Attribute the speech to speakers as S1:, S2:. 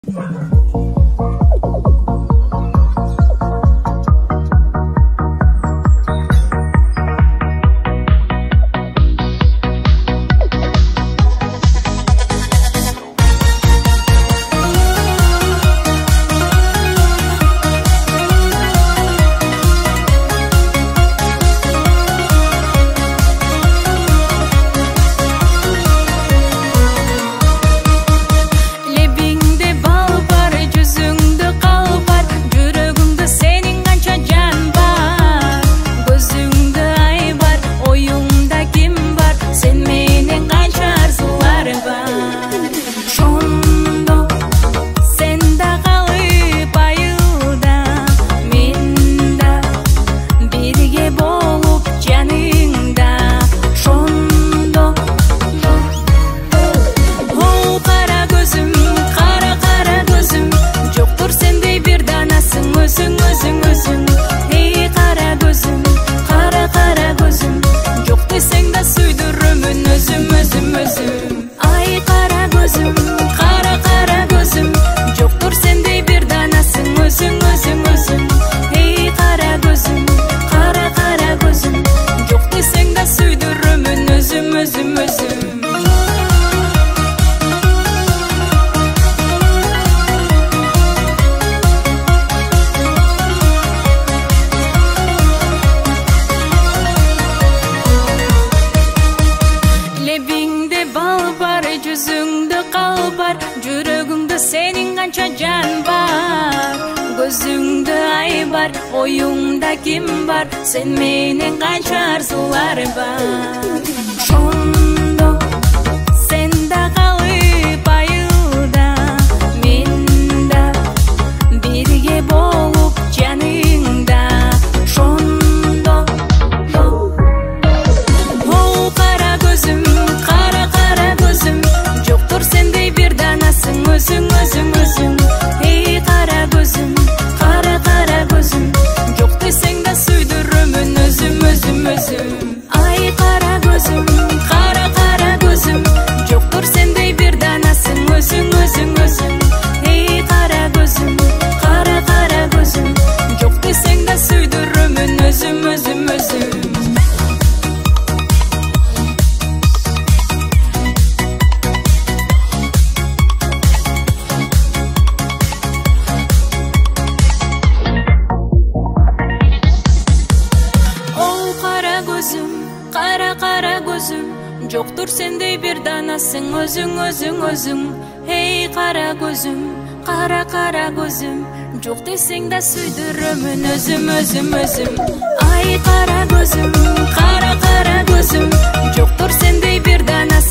S1: Жүрөгүңдө сенин канча жан бар, көзүңдө ай бар, оюңда ким бар, сен менен канча арзулар бар. Ошондо сен да калып айылда, мен да бирге болуп жаныңда. Ошондо о кара көзүм, кара көзүм, жоктур сендей бир данасың өзүң. Эй кара көзүм, кара көзүм, жок десең да сүйдүрөмүн өзүм. Ай кара көзүм, кара көзүм, жоктур сендей бир данасың өзүң. Эй кара көзүм, кара көзүм, жок десең да сүйдүрөмүн өзүм. Кара көзүм, жоктур сендей бир данасың өзүң. Эй кара көзүм, кара көзүм, жок десең да сүйдүрөмүн өзүм. Ай кара көзүм, кара көзүм, жоктур сендей бир данасың